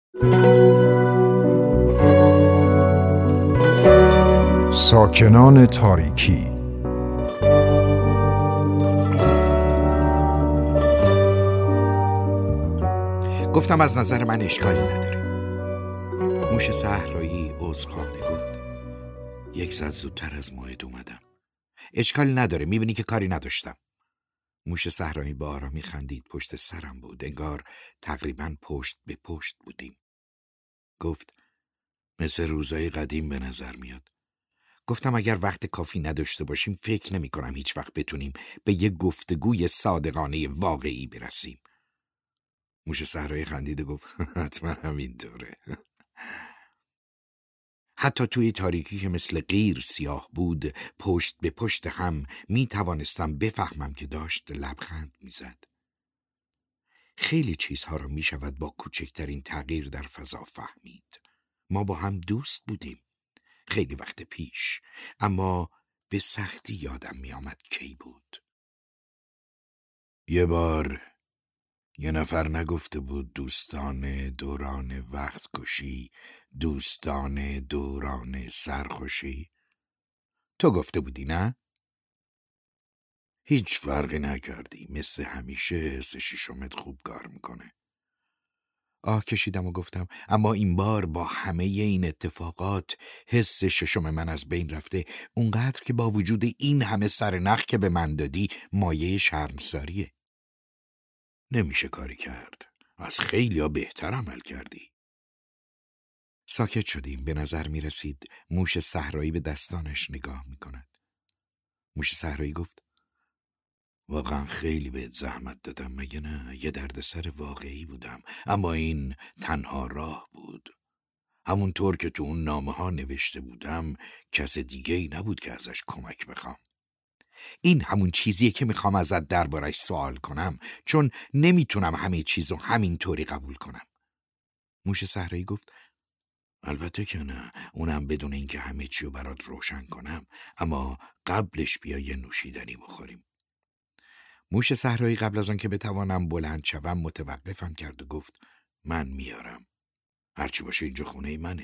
ساکنان تاریکی. گفتم از نظر من اشکالی نداره. موش صحرایی عذرخواهانه گفت یک ساعت زودتر از موعد اومدم. اشکالی نداره، میبینی که کاری نداشتم. موش صحرایی با آرامی خندید. پشت سرم بود، انگار تقریباً پشت به پشت بودیم. گفت مثل روزای قدیم به نظر میاد. گفتم اگر وقت کافی نداشته باشیم فکر نمی کنم هیچ وقت بتونیم به یه گفتگوی صادقانه واقعی برسیم. موش صحرایی خندید و گفت حتما همینطوره. حتی توی تاریکی که مثل قیر سیاه بود، پشت به پشت هم می توانستم بفهمم که داشت لبخند می زد. خیلی چیزها را می شود با کوچکترین تغییر در فضا فهمید. ما با هم دوست بودیم خیلی وقت پیش، اما به سختی یادم می آمد کی بود. یه بار یه نفر نگفته بود دوستان دوران وقت کشی، دوستان دوران سرخوشی؟ تو گفته بودی نه؟ هیچ فرقی نکردی، مثل همیشه حس ششمت خوب کار میکنه. آه کشیدم و گفتم اما این بار با همه این اتفاقات حس ششم من از بین رفته، اونقدر که با وجود این همه سرنخ که به من دادی مایه شرمساریه. نمیشه کاری کرد، از خیلیا بهتر عمل کردی. ساکت شدیم. به نظر می رسید موش صحرایی به دستانش نگاه می کند. موش صحرایی گفت واقعا خیلی بهت زحمت دادم، مگه نه؟ یه دردسر واقعی بودم، اما این تنها راه بود. همونطور که تو اون نامه ها نوشته بودم کس دیگه ای نبود که ازش کمک بخوام. این همون چیزیه که میخوام ازت دربارش سوال کنم، چون نمیتونم همه چیزو همینطوری قبول کنم. موش صحرایی گفت البته که نه، اونم بدون اینکه همه چیو برات روشن کنم، اما قبلش بیا یه نوشیدنی بخوریم. موش صحرایی قبل از آن که بتوانم بلند شوم متوقفم کرد و گفت من میارم، هرچی باشه اینجا خونه منه.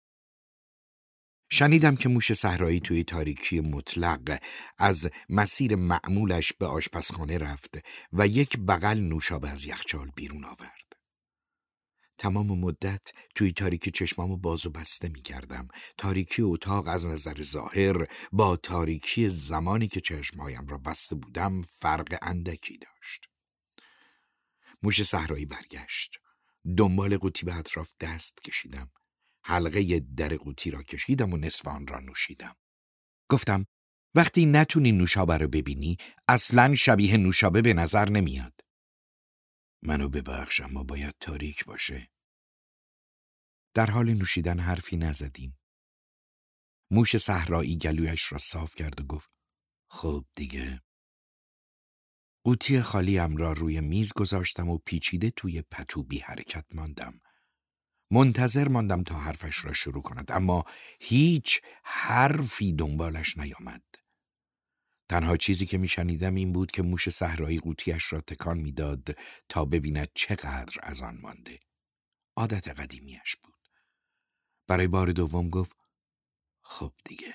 شنیدم که موش صحرایی توی تاریکی مطلق از مسیر معمولش به آشپزخانه رفت و یک بغل نوشابه از یخچال بیرون آورد. تمام مدت توی تاریکی چشمامو باز و بسته می کردم. تاریکی اتاق از نظر ظاهر با تاریکی زمانی که چشمهایم را بسته بودم فرق اندکی داشت. موش صحرایی برگشت. دنبال قوطی به اطراف دست کشیدم. حلقه در قوطی را کشیدم و نصف آن را نوشیدم. گفتم وقتی نتونی نوشابه رو ببینی اصلاً شبیه نوشابه به نظر نمیاد. منو ببخش، اما باید تاریک باشه. در حال نوشیدن حرفی نزدیم. موش صحرایی گلویش را صاف کرد و گفت خب دیگه. قوطی خالیم را روی میز گذاشتم و پیچیده توی پتو بی حرکت ماندم. منتظر ماندم تا حرفش را شروع کند، اما هیچ حرفی دنبالش نیامد. تنها چیزی که میشنیدم این بود که موش صحرایی قوطیش را تکان میداد تا ببیند چقدر از آن مانده. عادت قدیمیش بود. برای بار دوم گفت خب دیگه.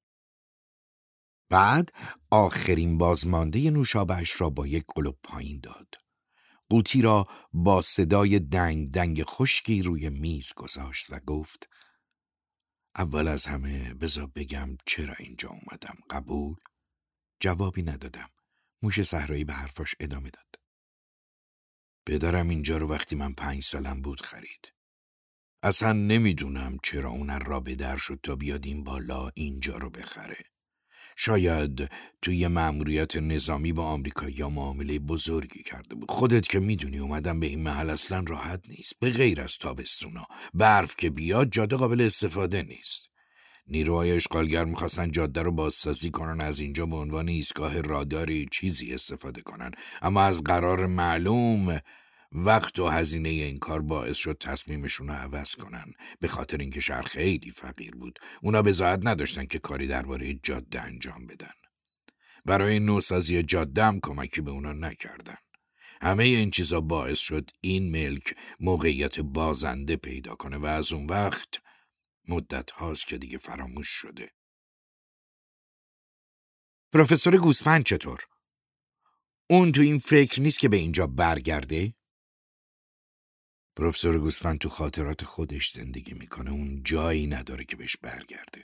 بعد آخرین بازمانده نوشابه‌اش را با یک قلوب پایین داد. قوطی را با صدای دنگ دنگ خشکی روی میز گذاشت و گفت اول از همه بذار بگم چرا اینجا اومدم، قبول؟ جوابی ندادم. موش صحرایی به حرفاش ادامه داد. پدرم اینجا رو وقتی من 5 سالم بود خرید. اصلا نمیدونم چرا اون را به در شد تا بیاد این بالا اینجا رو بخره. شاید توی مأموریت نظامی با آمریکایی‌ها معامله بزرگی کرده بود. خودت که میدونی اومدم به این محل اصلا راحت نیست، به غیر از تابستونا. برف که بیاد جاده قابل استفاده نیست. نیروهای اشغالگر میخواستن جاده رو بازسازی کنن، از اینجا به عنوان ایستگاه راداری چیزی استفاده کنن، اما از قرار معلوم وقت و هزینه این کار باعث شد تصمیمشون رو عوض کنن. به خاطر اینکه شهر خیلی فقیر بود، اونا بضاعت نداشتن که کاری درباره جاده انجام بدن. برای نوسازی جاده هم کمکی به اونا نکردن. همه این چیزا باعث شد این ملک موقعیت بازنده پیدا کنه و از اون وقت مدت هاست که دیگه فراموش شده. پروفسور گوسفند چطور؟ اون تو این فکر نیست که به اینجا برگرده؟ پروفسور گوسفند تو خاطرات خودش زندگی میکنه. اون جایی نداره که بهش برگرده.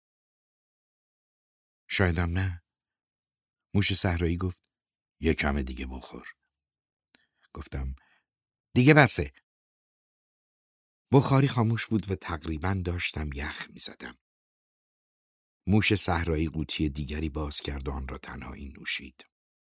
شایدم نه. موش صحرایی گفت یه کم دیگه بخور. گفتم دیگه بسه. بخاری خاموش بود و تقریباً داشتم یخ میزدم. موش صحرایی قوطی دیگری باز کرد و آن را تنهایی نوشید.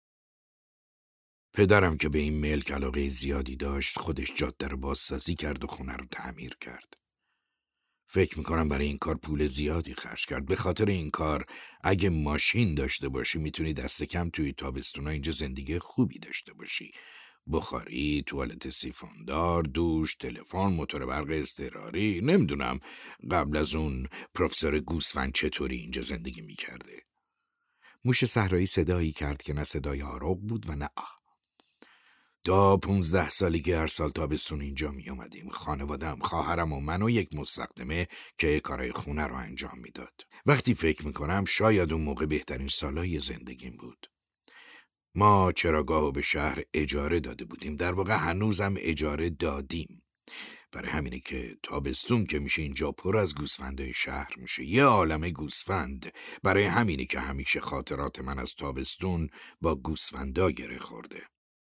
پدرم که به این ملک علاقه زیادی داشت خودش جاده رو بازسازی کرد و خونه رو تعمیر کرد. فکر میکنم برای این کار پول زیادی خرج کرد. به خاطر این کار اگه ماشین داشته باشی میتونی دست کم توی تابستونا اینجا زندگی خوبی داشته باشی. بخاری، توالت سیفوندار، دوش، تلفن، موتور برق اضطراری. نمیدونم قبل از اون پروفسور گوسفند چطوری اینجا زندگی میکرده. موش صحرایی صدایی کرد که نه صدای آروغ بود و نه آه. تا 15 سالگی هر سال تابستون اینجا می اومدیم. خانوادم، خواهرم و من و یک مستخدمه که کارهای خونه رو انجام میداد. وقتی فکر میکنم شاید اون موقع بهترین سالای زندگیم بود. ما چراگاهو به شهر اجاره داده بودیم. در واقع هنوزم اجاره دادیم. برای همینه که تابستون که میشه اینجا پر از گوسفندای شهر میشه. یه عالمه گوسفند. برای همینه که همیشه خاطرات من از تابستون با گوسفندا گره خورده.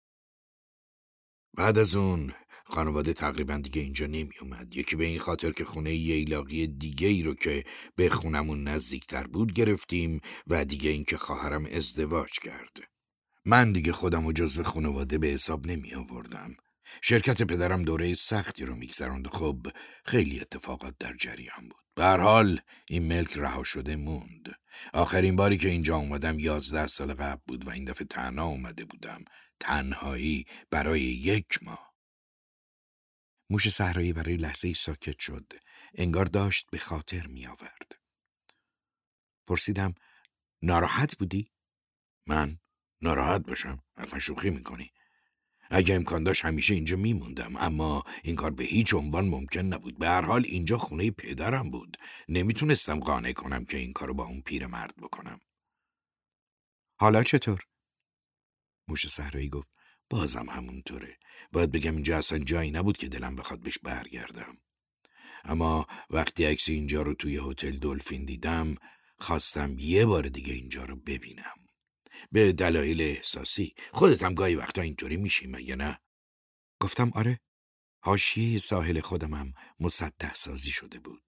بعد از اون خانواده تقریبا دیگه اینجا نمی اومد. یکی به این خاطر که خونه ییلاقی دیگه ای رو که به خونمون نزدیکتر بود گرفتیم و دیگه این که خواهرم ازدواج کرد. من دیگه خودم و جزو خانواده به حساب نمی آوردم. شرکت پدرم دوره سختی رو میگذراند و خب خیلی اتفاقات در جریان بود. به هر حال این ملک رها شده موند. آخرین باری که اینجا اومدم 11 سال قبل بود و این دفعه تنها اومده بودم. تنهایی برای 1 ماه. موش صحرایی برای لحظه‌ای ساکت شد. انگار داشت به خاطر می آورد. پرسیدم ناراحت بودی؟ من ناراحت باشم؟ حتما شوخی میکنی. اگه امکان داشت همیشه اینجا میموندم، اما این کار به هیچ عنوان ممکن نبود. به هر حال اینجا خونه پدرم بود. نمیتونستم قانع کنم که این کارو با اون پیرمرد بکنم. حالا چطور؟ موش صحرایی گفت بازم همونطوره. باید بگم اینجا اصلا جایی نبود که دلم بخواد بهش برگردم. اما وقتی عکس اینجا رو توی هتل دلفین دیدم خواستم یه بار دیگه اینجا رو ببینم. به دلایل احساسی. خودت هم گاهی وقتا اینطوری میشی مگه نه؟ گفتم آره. حاشیه ساحل خودمم مسطح سازی شده بود.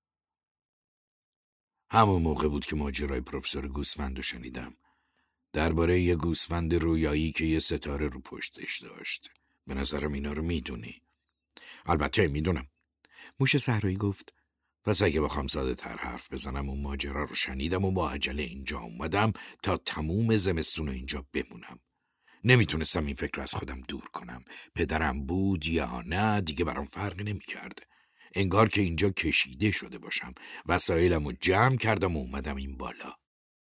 همون موقع بود که ماجرای پروفسور گوسفند رو شنیدم. درباره یه گوسفند رویایی که یه ستاره رو پشتش داشت. به نظرم اینا رو میدونی. البته میدونم. موش صحرایی گفت پس اگه بخوام ساده تر حرف بزنم اون ماجرا رو شنیدم و با عجله اینجا اومدم تا تموم زمستون اینجا بمونم. نمیتونستم این فکر رو از خودم دور کنم. پدرم بود یا نه دیگه برام فرقی نمیکرد. انگار که اینجا کشیده شده باشم. وسایلم رو جمع کردم و اومدم این بالا.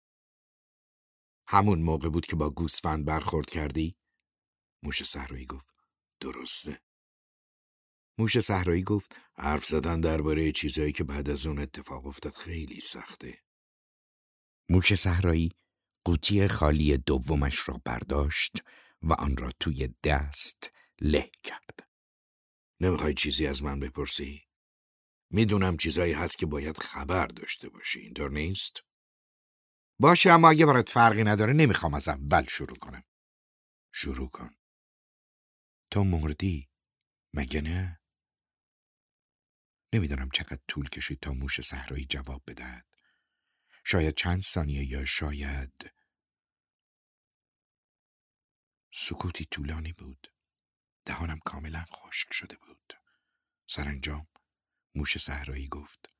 همون موقع بود که با گوسفند برخورد کردی؟ موش صحرایی گفت درسته. موش صحرایی گفت حرف زدن درباره چیزایی که بعد از اون اتفاق افتاد خیلی سخته. موش صحرایی قوطی خالی دومش را برداشت و آن را توی دست له کرد. نمیخوای چیزی از من بپرسی؟ میدونم چیزایی هست که باید خبر داشته باشی. اینطور نیست؟ باشه، اما اگه برات فرقی نداره نمیخوام از اول شروع کنم. شروع کن. تو مردی مگه نه؟ نمیدونم چقدر طول کشید تا موش صحرایی جواب بدهد. شاید چند ثانیه یا شاید سکوتی طولانی بود. دهانم کاملا خشک شده بود. سرانجام موش صحرایی گفت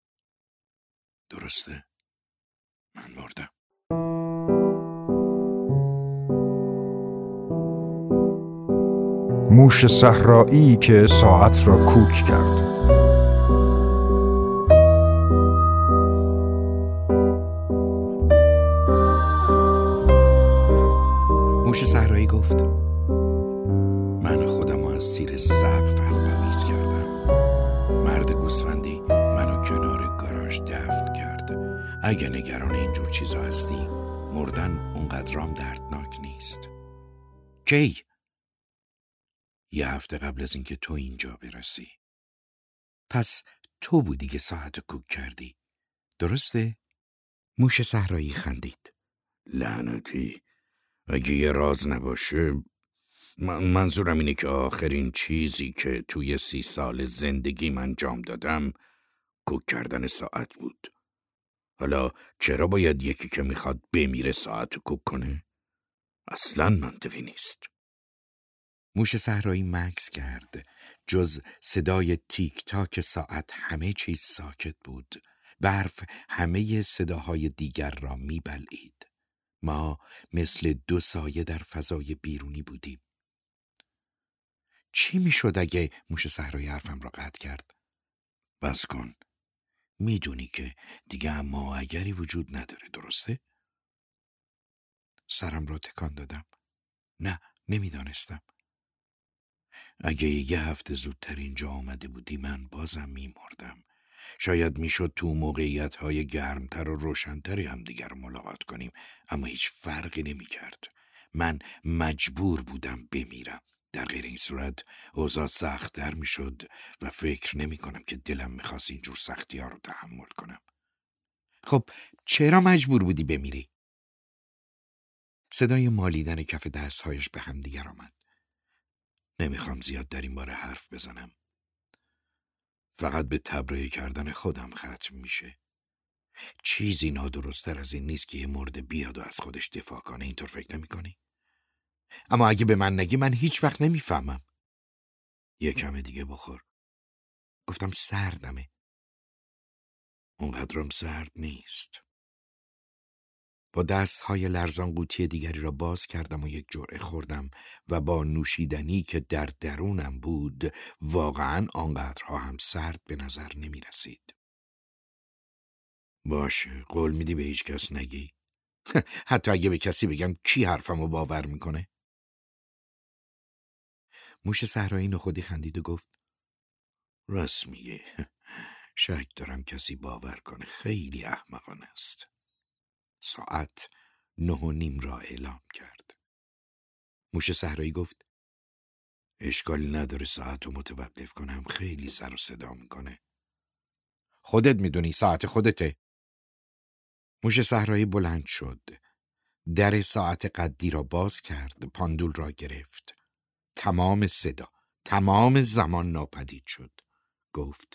درسته، من مردم. موش صحرایی که ساعت را کوک کرد. موش صحرایی گفت تمیز کردم. مرد گوسفندی منو کنار گاراژ دفن کرد. اگه نگران اینجور چیزا هستی، مردن اونقدرام دردناک نیست. کی؟ یه هفته قبل از اینکه تو اینجا برسی. پس تو بودی که ساعت کوک کردی، درسته؟ موش صحرایی خندید. لعنتی، اگه یه راز نباشه، منظورم اینه که آخرین چیزی که توی 30 سال زندگیم انجام دادم کوک کردن ساعت بود. حالا چرا باید یکی که میخواد بمیره ساعت کوک کنه؟ اصلاً منطقی نیست. موش صحرایی مکث کرد. جز صدای تیک تاک ساعت همه چیز ساکت بود. برف همه صداهای دیگر را میبلعید. ما مثل 2 سایه در فضای بیرونی بودیم. چی میشد اگه موش صحرایی حرفم را قطع کرد؟ بس کن. میدونی که دیگه اما اگری وجود نداره، درسته؟ سرم را تکان دادم. نه، نمیدانستم. اگه یه هفته زودتر اینجا آمده بودی من بازم میمردم. شاید میشد تو موقعیت‌های گرمتر و روشنتری هم دیگر رو ملاقات کنیم، اما هیچ فرقی نمی‌کرد. من مجبور بودم بمیرم. در غیر این صورت اوضاع سخت‌تر میشد و فکر نمی‌کنم که دلم می‌خواست اینجور سختی‌ها رو تحمل کنم. خب چرا مجبور بودی بمیری؟ صدای مالیدن کف دست‌هایش به هم دیگر آمد. نمیخوام زیاد در این باره حرف بزنم. فقط به تبرئه کردن خودم ختم میشه. چیزی نادرستر از این نیست که یه مرده بیاد و از خودش دفاع کنه. اینطور فکر نمی کنی؟ اما اگه به من نگی من هیچ وقت نمیفهمم. یه کم دیگه بخور. گفتم سردمه. اونقدرم سرد نیست. با دستهای لرزان قوطی دیگری را باز کردم و یک جرعه خوردم و با نوشیدنی که در درونم بود واقعاً آنقدرها هم سرد به نظر نمی رسید. باشه، قول میدی به هیچ کس نگی؟ حتی اگه به کسی بگم کی حرفمو باور میکنه؟ موش صحرایی نخودی خندید و گفت راست میگه. شک دارم کسی باور کنه. خیلی احمقانه است. ساعت 9:30 را اعلام کرد. موش صحرایی گفت اشکالی نداره ساعت رو متوقف کنم. خیلی سر و صدا میکنه. خودت میدونی، ساعت خودته. موش صحرایی بلند شد. در ساعت قدی را باز کرد. پاندول را گرفت. تمام صدا، تمام زمان ناپدید شد. گفت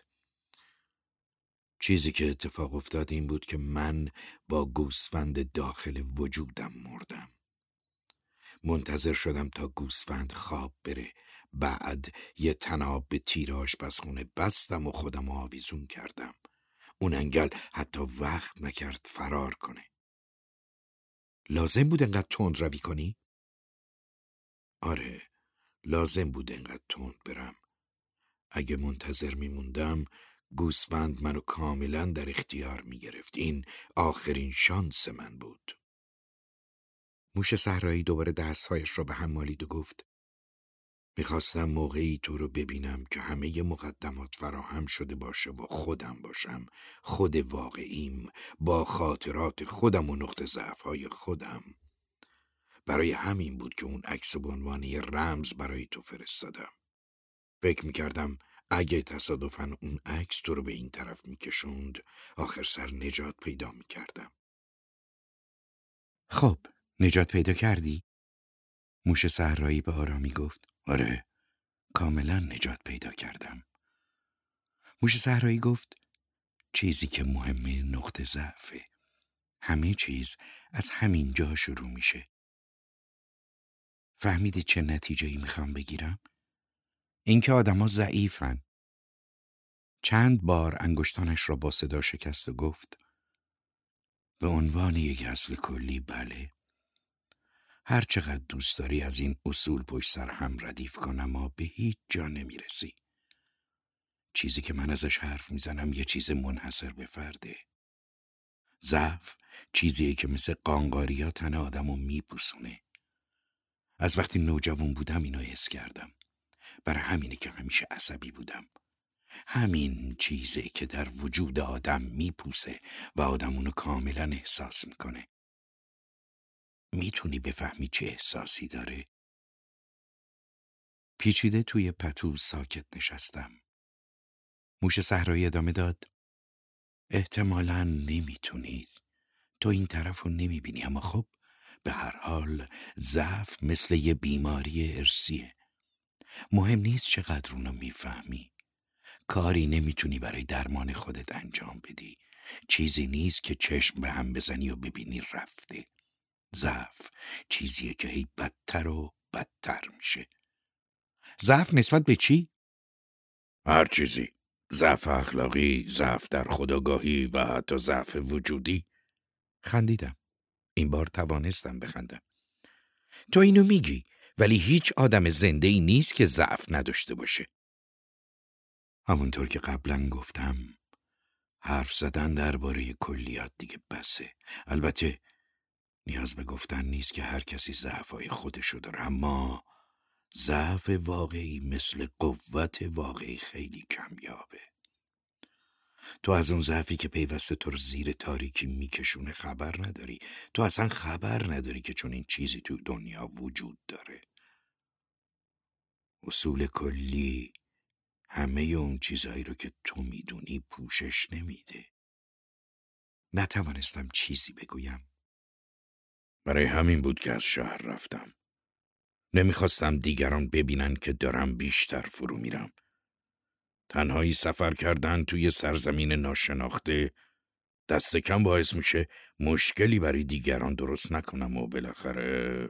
چیزی که اتفاق افتاد این بود که من با گوسفند داخل وجودم مردم. منتظر شدم تا گوسفند خواب بره. بعد یه طناب به تیر آشپزخونه بستم و خودم آویزون کردم. اون انگل حتی وقت نکرد فرار کنه. لازم بود انقدر تند روی کنی؟ آره، لازم بود انقدر تند برم. اگه منتظر میموندم گوسفند منو کاملا در اختیار میگرفت. این آخرین شانس من بود. موش صحرایی دوباره دستهایش را به هم مالید و گفت میخواستم موقعی تو رو ببینم که همه مقدمات فراهم شده باشه و خودم باشم. خود واقعیم، با خاطرات خودم و نقطه ضعف‌های خودم. برای همین بود که اون عکس به عنوان یه رمز برای تو فرستادم. فکر میکردم اگه تصادفاً اون عکس تو رو به این طرف میکشوند آخر سر نجات پیدا میکردم. خب، نجات پیدا کردی؟ موش صحرایی به آرامی گفت آره، کاملا نجات پیدا کردم. موش صحرایی گفت چیزی که مهمه نقطه ضعفه. همه چیز از همین جا شروع میشه. فهمیدی چه نتیجه‌ای میخوام بگیرم؟ اینکه آدم‌ها ضعیفن. چند بار انگشتانش را با صدا شکست و گفت به عنوان یک اصل کلی بله. هر چقدر دوست داری از این اصول پشت سر هم ردیف کن اما به هیچ جا نمیرسی. چیزی که من ازش حرف میزنم یه چیز منحصر به فرده. ضعف چیزیه که مثل قانقاریا تن آدمو میپوسونه. از وقتی نوجوان بودم اینو حس کردم. برای همینه که همیشه عصبی بودم. همین چیزه که در وجود آدم میپوسه و آدم اونو کاملا احساس میکنه. میتونی بفهمی چه احساسی داره؟ پیچیده توی پتو ساکت نشستم. موش صحرایی ادامه داد: احتمالاً نمیتونی. تو این طرف رو نمیبینی، اما خب به هر حال ضعف مثل یه بیماری ارثیه. مهم نیست چقدر اونو میفهمی. کاری نمیتونی برای درمان خودت انجام بدی. چیزی نیست که چشم به هم بزنی و ببینی رفته. ضعف چیزیه که هی بدتر و بدتر میشه. ضعف نسبت به چی؟ هر چیزی. ضعف اخلاقی، ضعف در خودآگاهی و حتی ضعف وجودی. خندیدم. این بار توانستم بخندم. تو اینو میگی، ولی هیچ آدم زنده‌ای نیست که ضعف نداشته باشه. همونطور که قبلا گفتم، حرف زدن درباره کلیات دیگه بسه. البته نیاز به گفتن نیست که هر کسی ضعف‌های خودشو داره، اما ضعف واقعی مثل قوت واقعی خیلی کمیابه. تو از اون ضعفی که پیوسته تو رو زیر تاریکی میکشونه خبر نداری. تو اصلا خبر نداری که چون این چیزی تو دنیا وجود داره. اصول کلی همه اون چیزهایی رو که تو میدونی پوشش نمیده. نتوانستم چیزی بگویم. برای همین بود که از شهر رفتم. نمیخواستم دیگران ببینن که دارم بیشتر فرو میرم. تنهایی سفر کردن توی سرزمین ناشناخته دست کم باعث میشه مشکلی برای دیگران درست نکنم و بالاخره...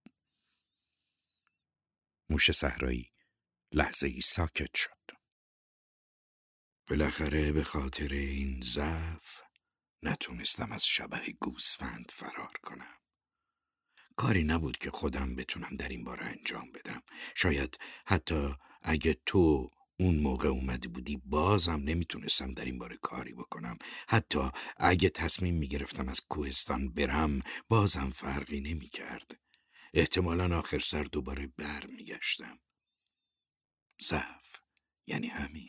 موش صحرایی لحظه ای ساکت شد. بالاخره به خاطر این ضعف نتونستم از شبح گوسفند فرار کنم. کاری نبود که خودم بتونم در این باره انجام بدم. شاید حتی اگه تو اون موقع اومده بودی بازم نمیتونستم در این باره کاری بکنم. حتی اگه تصمیم میگرفتم از کوهستان برم بازم فرقی نمیکرد. احتمالاً آخر سر دوباره بر میگشتم. ضعف یعنی همین.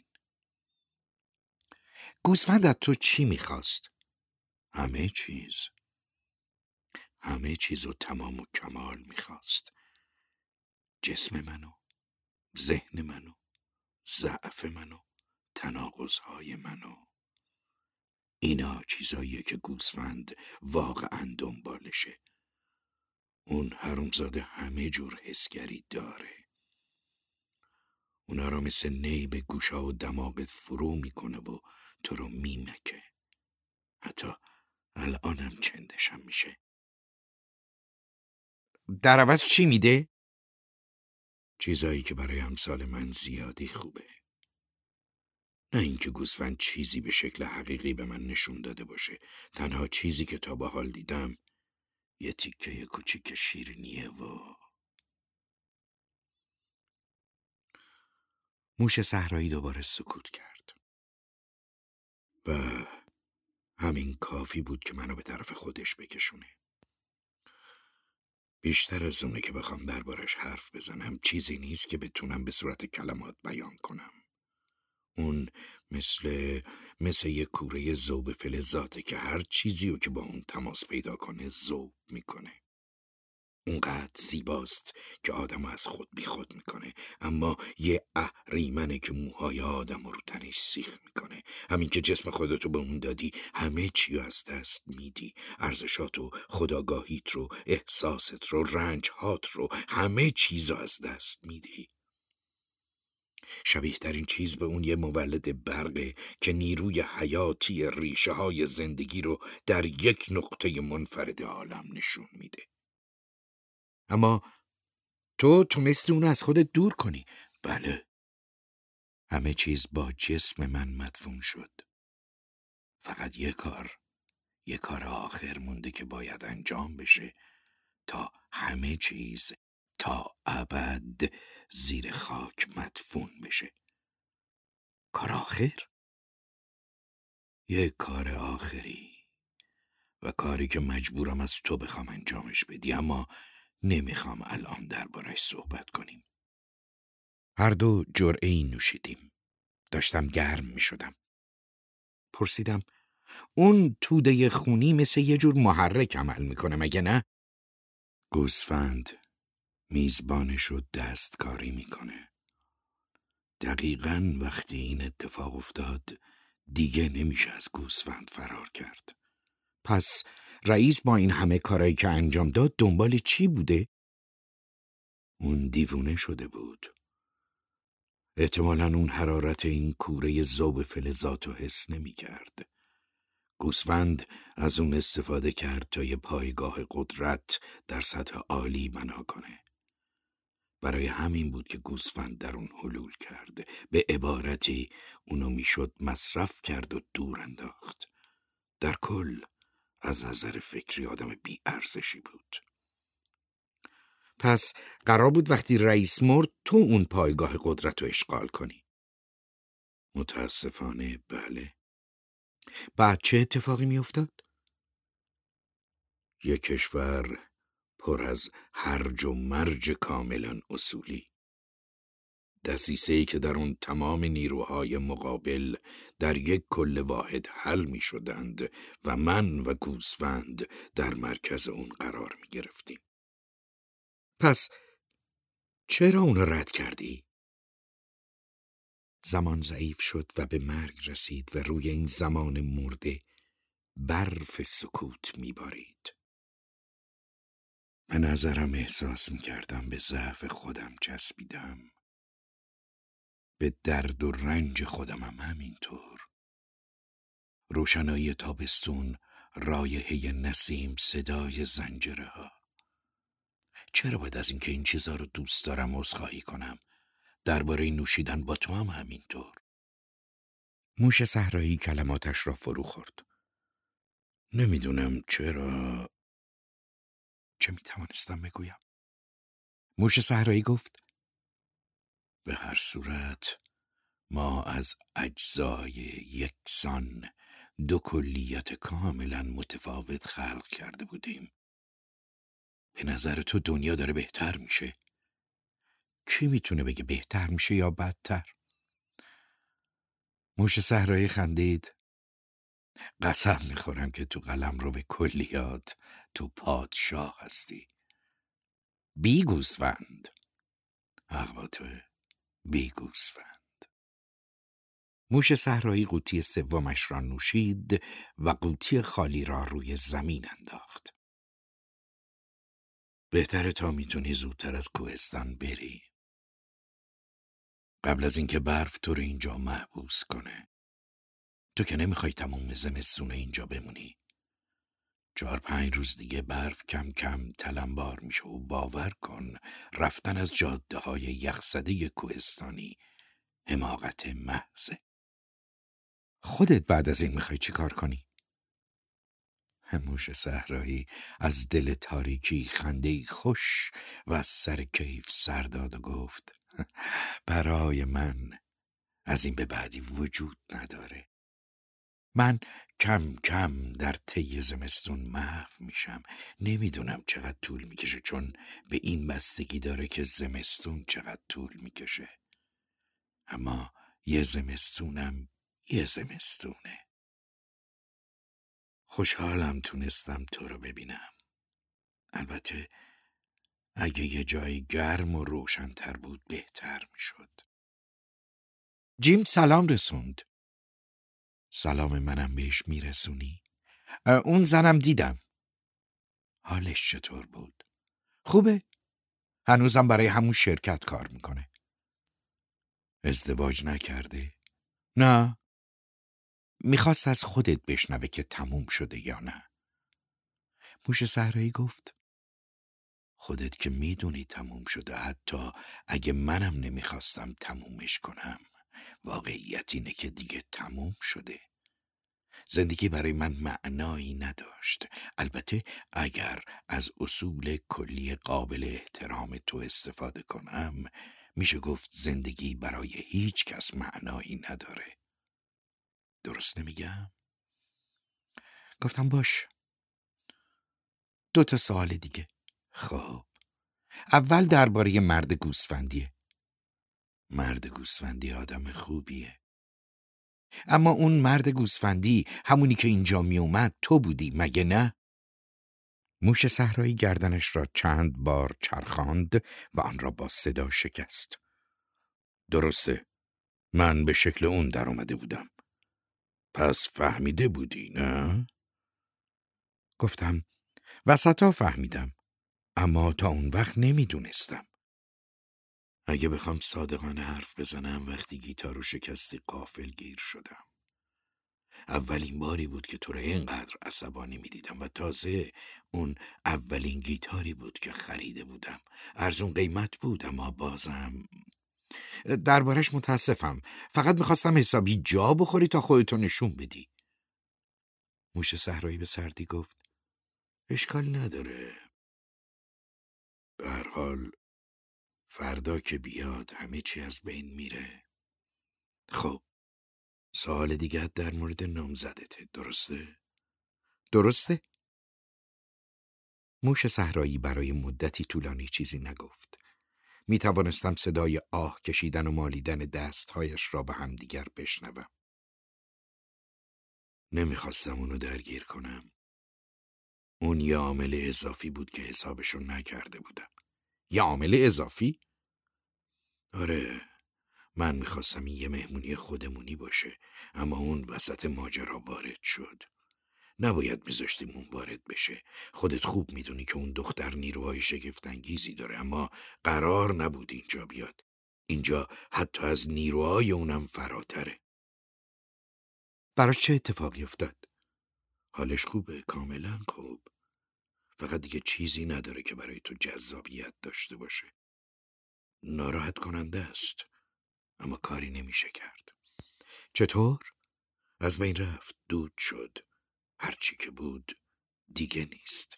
گوسفند از تو چی میخواست؟ همه چیز. همه چیز و تمام و کمال میخواست. جسم منو، ذهن منو، ضعف منو، تناقض‌های منو. اینا چیزاییه که گوسفند واقعاً دنبالشه. اون حرومزاده همه جور حسگری داره. اونا رو مثل نی به گوشا و دماغت فرو میکنه و تو رو میمکه. حتی الانم چندشم میشه. در عوض چی میده؟ چیزایی که برای امثال من زیادی خوبه. نه اینکه گوسفند چیزی به شکل حقیقی به من نشون داده باشه. تنها چیزی که تا به حال دیدم یه تیکه کوچیک شیرینیه و... موش صحرایی دوباره سکوت کرد. و همین کافی بود که منو به طرف خودش بکشونه. بیشتر از اونه که بخوام دربارش حرف بزنم چیزی نیست که بتونم به صورت کلمات بیان کنم. اون مثل یه کوره ذوب فلزاته که هر چیزی رو که با اون تماس پیدا کنه ذوب میکنه. اونقدر زیباست که آدم از خود بی خود میکنه، اما یه اهریمنه که موهای آدم رو تنش سیخ میکنه. همین که جسم خودتو به اون دادی همه چی رو از دست میدی. ارزشاتو، خودآگاهیت رو، احساست رو، رنجهات رو، همه چیز رو از دست میدی. شبیه ترین چیز به اون یه مولد برقه که نیروی حیاتی ریشه های زندگی رو در یک نقطه منفرد عالم نشون میده. اما تو تونستی اون از خودت دور کنی. بله. همه چیز با جسم من مدفون شد. فقط یه کار آخر مونده که باید انجام بشه تا همه چیز تا ابد زیر خاک مدفون بشه. کار آخر؟ یه کار آخری و کاری که مجبورم از تو بخوام انجامش بدی، اما نمیخوام الان دربارش صحبت کنیم. هر دو جرعه‌ای نوشیدیم. داشتم گرم می شدم. پرسیدم اون توده خونی مثل یه جور محرک عمل میکنه مگه نه؟ گوسفند میزبانش رو دستکاری میکنه. دقیقاً وقتی این اتفاق افتاد دیگه نمیشه از گوسفند فرار کرد. پس رئیس با این همه کارایی که انجام داد دنبال چی بوده؟ اون دیوونه شده بود. احتمالاً اون حرارت این کوره ذوب فلزات رو حس نمی کرد. گوسفند از اون استفاده کرد تا یه پایگاه قدرت در سطح عالی بنا کنه. برای همین بود که گوسفند در اون حلول کرد. به عبارتی اونو میشد مصرف کرد و دور انداخت. در کل از نظر فکری آدم بی ارزشی بود. پس قرار بود وقتی رئیس مرد تو اون پایگاه قدرت رو اشغال کنی. متاسفانه بله. بعد چه اتفاقی می افتاد؟ یک کشور پر از هرج و مرج کاملا اصولی. دسیسه‌ای که در اون تمام نیروهای مقابل در یک کل واحد حل می شدند و من و گوسفند در مرکز اون قرار می گرفتیم. پس چرا اونو رد کردی؟ زمان ضعیف شد و به مرگ رسید و روی این زمان مرده برف سکوت می بارید. به نظرم احساس می کردم به ضعف خودم چسبیدم. به درد و رنج خودم هم همینطور. روشنایی تابستون، رایحه نسیم، صدای زنجره ها. چرا باید از اینکه این چیزا رو دوست دارم عذرخواهی کنم؟ درباره نوشیدن با تو هم همینطور. موش صحرایی کلماتش را فرو خورد. نمیدونم چرا. چه میتوانستم بگویم؟ موش صحرایی گفت به هر صورت ما از اجزای یکسان دو کلیت کاملا متفاوت خلق کرده بودیم. به نظر تو دنیا داره بهتر میشه؟ کی میتونه بگه بهتر میشه یا بدتر؟ موش صحرایی خندید. قسم میخورم که تو قلمرو کلیات تو پادشاه هستی. بی گوسفند. حق با توه. بی گوسفند. موش صحرایی قوطی سومش را نوشید و قوطی خالی را روی زمین انداخت. بهتره تا میتونی زودتر از کوهستان بری. قبل از اینکه برف تو رو اینجا محبوس کنه. تو که نمیخوای تموم زمستون اینجا بمونی. 4-5 روز دیگه برف کم کم تلمبار میشه و باور کن رفتن از جاده های یخزده کوهستانی حماقت محضه. خودت بعد از این میخوای چی کار کنی؟ موش صحرایی از دل تاریکی خنده‌ای خوش و از سر کیف سر داد و گفت برای من از این به بعدی وجود نداره. من کم کم در طی زمستون محو میشم. نمیدونم چقدر طول میکشه چون به این بستگی داره که زمستون چقدر طول میکشه. اما یه زمستونم یه زمستونه. خوشحالم تونستم تو رو ببینم. البته اگه یه جای گرم و روشن‌تر بود بهتر میشد. جیم سلام رسوند. سلام منم بهش میرسونی؟ اون زنم دیدم. حالش چطور بود؟ خوبه؟ هنوزم برای همون شرکت کار میکنه. ازدواج نکرده؟ نه. میخواست از خودت بشنوه که تموم شده یا نه. موش صحرایی گفت خودت که میدونی تموم شده، حتی اگه منم نمیخواستم تمومش کنم. واقعیت اینه که دیگه تموم شده. زندگی برای من معنایی نداشت. البته اگر از اصول کلی قابل احترام تو استفاده کنم میشه گفت زندگی برای هیچ کس معنایی نداره. درست نمیگم؟ گفتم باش. 2 سوال دیگه. خب اول درباره مرد گوسفندیه. مرد گوسفندی آدم خوبیه. اما اون مرد گوسفندی، همونی که اینجا می اومد، تو بودی مگه نه؟ موش صحرایی گردنش را چند بار چرخاند و آن را با صدا شکست. درسته، من به شکل اون در اومده بودم. پس فهمیده بودی نه؟ گفتم وسطا فهمیدم، اما تا اون وقت نمیدونستم. اگه بخوام صادقانه حرف بزنم، وقتی گیتار رو شکستی غافلگیر شدم. اولین باری بود که تو رو اینقدر عصبانی میدیدم و تازه اون اولین گیتاری بود که خریده بودم. ارزون قیمت بود، اما بازم دربارش متاسفم. فقط میخواستم حسابی جا بخوری تا خودتو نشون بدی. موش صحرایی به سردی گفت اشکال نداره. به هر حال فردا که بیاد همه چی از بین میره. خب سوال دیگه در مورد نامزدته، درسته؟ درسته؟ موش صحرایی برای مدتی طولانی چیزی نگفت. می توانستم صدای آه کشیدن و مالیدن دستهایش را به هم دیگر بشنوم. نمیخواستم اونو درگیر کنم. اون یه عامل اضافی بود که حسابشو نکرده بودم. یه عامل اضافی؟ آره، من میخواستم این یه مهمونی خودمونی باشه، اما اون وسط ماجرا وارد شد. نباید میذاشتیم اون وارد بشه. خودت خوب میدونی که اون دختر نیروهای شگفت‌انگیزی داره، اما قرار نبود اینجا بیاد. اینجا حتی از نیروهای اونم فراتره. براش چه اتفاقی افتاد؟ حالش خوبه، کاملا خوب. فقط دیگه چیزی نداره که برای تو جذابیت داشته باشه. ناراحت کننده است، اما کاری نمیشه کرد. چطور؟ از بین رفت، دود شد. هرچی که بود دیگه نیست.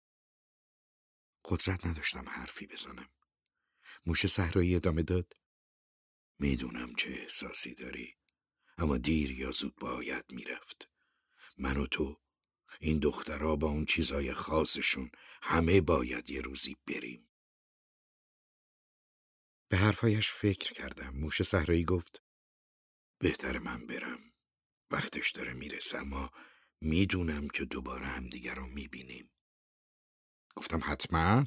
قدرت نداشتم حرفی بزنم. موش صحرایی ادامه داد. میدونم چه احساسی داری، اما دیر یا زود باید میرفت. من و تو، این دخترها با اون چیزای خاصشون، همه باید یه روزی بریم. به حرفایش فکر کردم. موش صحرایی گفت بهتر من برم. وقتش داره میرسه، اما میدونم که دوباره همدیگر رو میبینیم. گفتم حتما.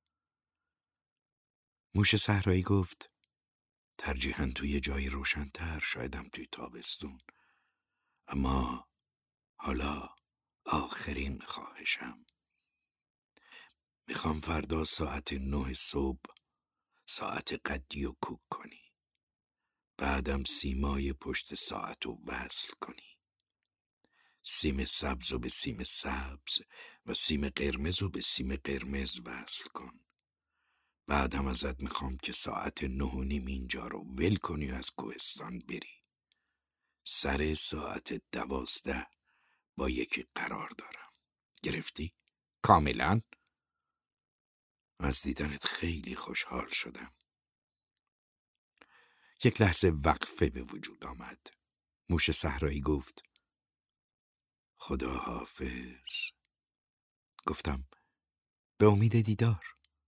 موش صحرایی گفت ترجیحاً توی جای روشن‌تر، شایدم توی تابستون. اما حالا آخرین خواهشم. میخوام فردا ساعت 9 صبح ساعت قدی و کوک کنی. بعدم سیمای پشت ساعت رو وصل کنی. سیم سبز رو به سیم سبز و سیم قرمز رو به سیم قرمز وصل کن. بعدم ازت میخوام که ساعت 9:30 اینجا رو ول کنی و از کوهستان بری. سر ساعت 12 با یکی قرار دارم. گرفتی؟ کاملا؟ از دیدنت خیلی خوشحال شدم. یک لحظه وقفه به وجود آمد. موش صحرایی گفت خدا حافظ. گفتم به امید دیدار.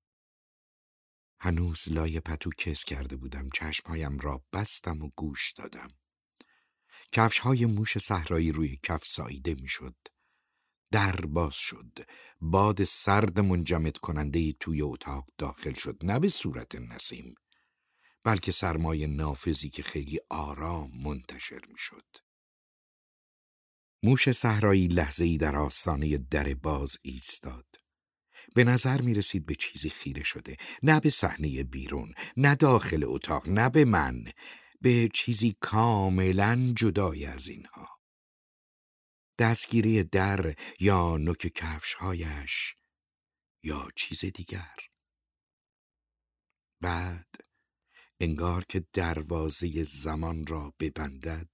هنوز لای پتو کس کرده بودم. چشمهایم را بستم و گوش دادم. کفشهای موش صحرایی روی کف ساییده میشد. در باز شد. باد سرد منجمد کننده توی اتاق داخل شد، نه به صورت نسیم، بلکه سرمای نافذی که خیلی آرام منتشر میشد. موش صحرایی لحظه‌ای در آستانه در باز ایستاد. به نظر می رسید به چیزی خیره شده، نه به صحنه بیرون، نه داخل اتاق، نه به من، به چیزی کاملا جدای از اینها. دستگیری در یا نوک کفشهایش یا چیز دیگر. بعد انگار که دروازه زمان را ببندد،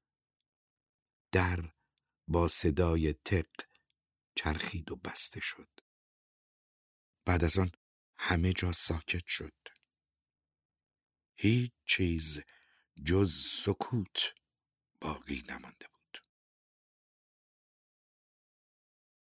در با صدای تق چرخید و بسته شد. بعد از آن همه جا ساکت شد. هیچ چیز جز سکوت باقی نمانده